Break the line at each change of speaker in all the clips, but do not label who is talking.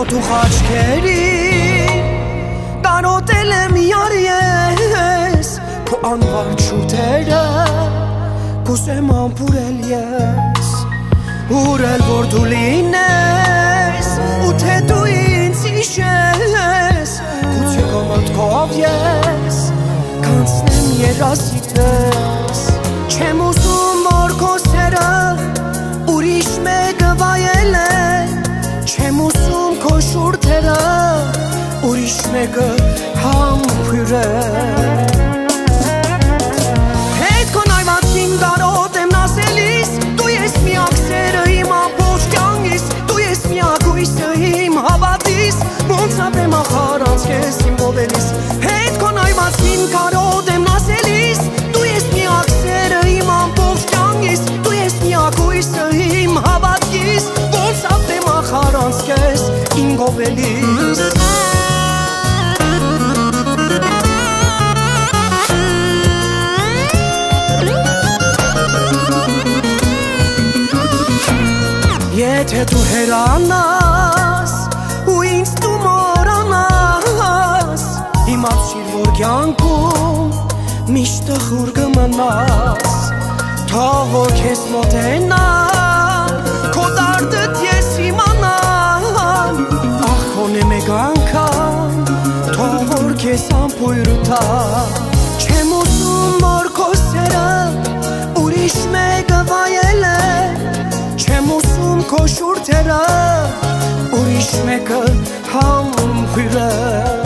Ոտու խաչքերին տարոտել եմ յար ես Քո անվարդ շուրթերը կուզեմ ամպուրել ես Ուրել որ դու լինես ու թե դու ինձ հիշես Գուցե կամատքով ես կանցնեմ երասիտես Չեմ ուզում որ քո սերը ուրիշ մեկը վայել է Չեմ ուզում քո շուրթերը ուրիշ մեկը համբույր է Հետ քո նայվածին կարոտ եմ նասելիս Դու ես միակ սերը իմ ամբողջ կյանքիս Դու ես միակ հույսը իմ հավատիս Ոնց ապրեմ ախար անց քեզ իմ ողելիս Հետ քո նայվածին կարոտ եմ նասելիս Դու ես միակ սերը իմ ամբողջ կյանքիս Դու ես միակ հույսը իմ հավատքիս Ոնց ապրեմ ախար անց քեզ իմ ողելիս Եթե դու հերանաս ու ինձ դու մորանաս Իմացիր որ կյանքում միշտ տխուր կմնաս Թող որ քեզ մոտենամ քո դարդդ ես իմանամ Ախ խոնե մեկ անգամ թող որ քեզ ամպույր տա Չեմ ուզում որ քո սերը ուրիշ մեկը վայել է Չեմ ուզում քո շուրթերը ուրիշ մեկը համբույր է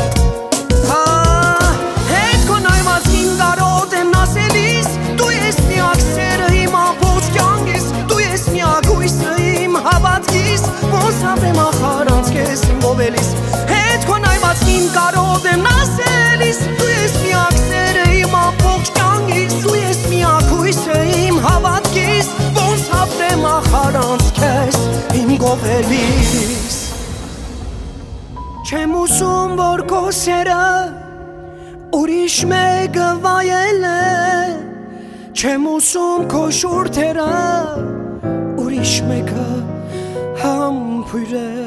Հետ քո նայվածին կարոտ եմ նասելիս Դու ես միակ սերը իմ ամբողջ կյանքիս Դու ես միակ հույսը իմ հավատքիս Ոնց ապրեմ ախար անց քեզ իմ ողելիս Հետ քո նայվածին կարոտ եմ նասելիս Դու ես միակ սերը իմ ամբողջ կյանքիս Դու ես միակ հույսը իմ հավատքիս Ոնց ապրեմ ախար անց քեզ իմ ողելիս Չեմ ուզում որ քո սերը ուրիշ մեկը վայել է Չեմ ուզում քո շուրթերը ուրիշ մեկը համբույր է